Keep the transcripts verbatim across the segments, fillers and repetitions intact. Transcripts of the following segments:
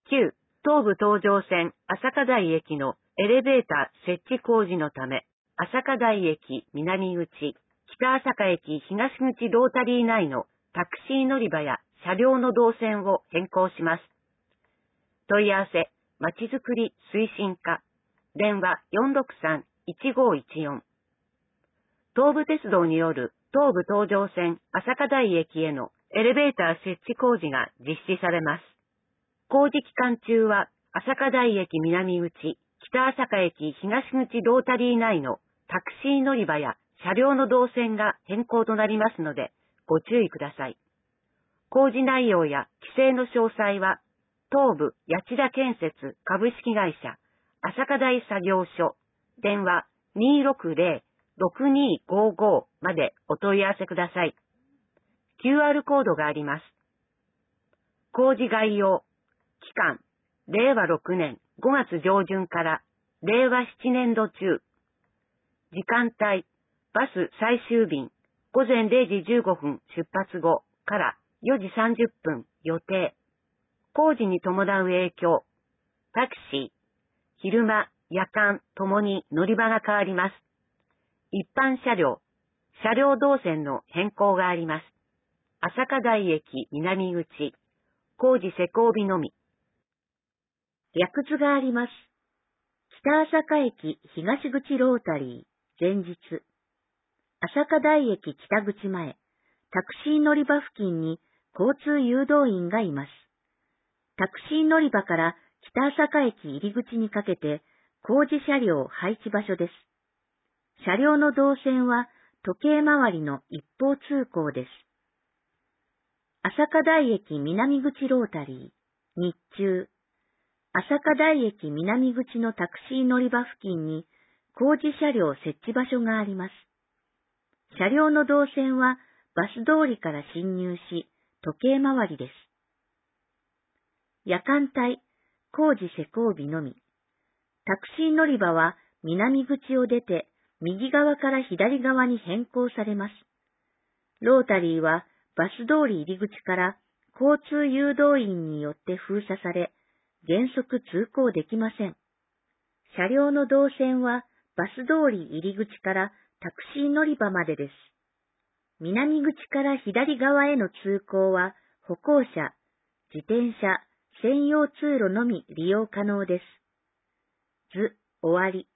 きゅう、東武東上線朝霞台駅のエレベーター設置工事のため、朝霞台駅南口、北朝霞駅東口ロータリー内のタクシー乗り場や車両の動線を変更します。問い合わせ、まちづくり推進課、電話 よんろくさん いちごいちよん。東武鉄道による東武東上線朝霞台駅へのエレベーター設置工事が実施されます。工事期間中は朝霞台駅南口、北朝霞駅東口ロータリー内のタクシー乗り場や車両の動線が変更となりますのでご注意ください。工事内容や規制の詳細は東武八千田建設株式会社朝霞台作業所電話 にーろくぜろ ろくにーごーごー までお問い合わせください。キューアール コードがあります。工事概要期間、れいわろくねんごがつ上旬かられいわななねん度中。時間帯、バス最終便、ごぜんれいじじゅうごふん出発後からよじさんじゅっぷん予定。工事に伴う影響、タクシー、昼間、夜間ともに乗り場が変わります。一般車両、車両動線の変更があります。朝霞台駅南口、工事施工日のみ。 略図があります。北朝霞駅東口ロータリー、前日。朝霞台駅北口前、タクシー乗り場付近に交通誘導員がいます。タクシー乗り場から北朝霞駅入り口にかけて工事車両配置場所です。車両の動線は時計回りの一方通行です。朝霞台駅南口ロータリー、日中。朝霞台駅南口のタクシー乗り場付近に工事車両設置場所があります。車両の動線はバス通りから進入し、時計回りです。夜間帯、工事施工日のみ。タクシー乗り場は南口を出て右側から左側に変更されます。ロータリーはバス通り入り口から交通誘導員によって封鎖され、原則通行できません。車両の動線はバス通り入り口からタクシー乗り場までです。南口から左側への通行は歩行者、自転車、専用通路のみ利用可能です。図、終わり。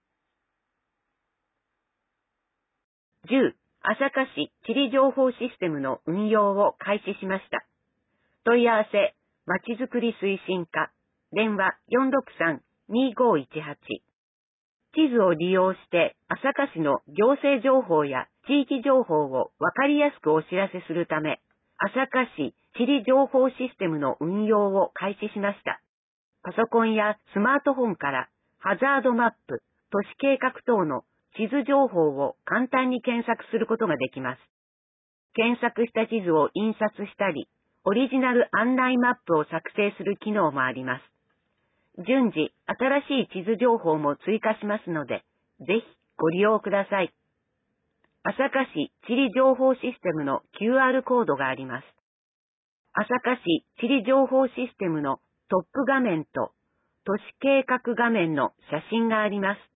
じゅう、朝霞市地理情報システムの運用を開始しました。問い合わせ、まちづくり推進課。電話 よんろくさん にーごいちはち。地図を利用して朝霞市の行政情報や地域情報をわかりやすくお知らせするため、朝霞市地理情報システムの運用を開始しました。パソコンやスマートフォンからハザードマップ、都市計画等の地図情報を簡単に検索することができます。検索した地図を印刷したり、オリジナル案内マップを作成する機能もあります。順次、新しい地図情報も追加しますので、ぜひご利用ください。朝霞市地理情報システムの キューアール コードがあります。朝霞市地理情報システムのトップ画面と都市計画画面の写真があります。